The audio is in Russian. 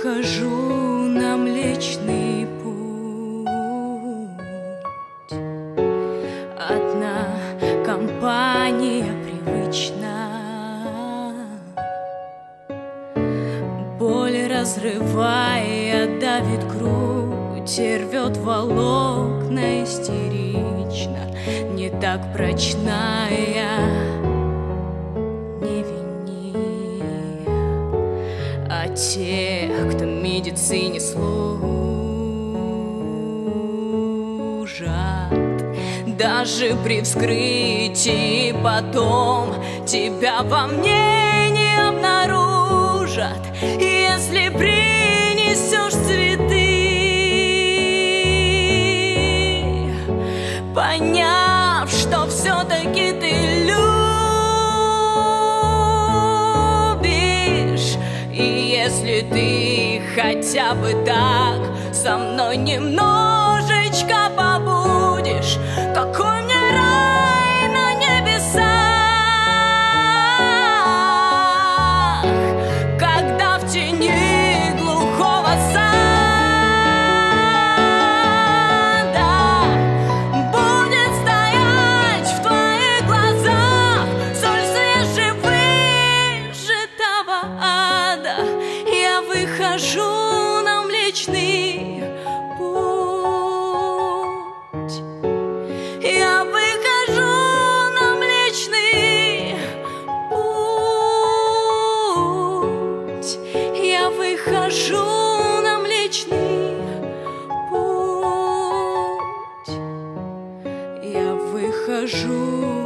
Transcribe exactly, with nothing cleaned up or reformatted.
выхожу на Млечный Путь. Одна компания привычна, боль разрывая давит грудь и рвет волокна истерично. Не так прочная, не вини, а тех, кто медицине служат. Даже при вскрытии потом тебя во мне не обнаружат, если принесешь цветы, поняв, что все-таки ты любишь. И если ты хотя бы так со мной немножечко побудешь, какой мне рай на небесах, когда в тени глухого сада будет стоять в твоих глазах соль свежевыжатого ада. Я выхожу на Млечный Путь. Я выхожу на Млечный Путь. Я выхожу на Млечный Путь. Я выхожу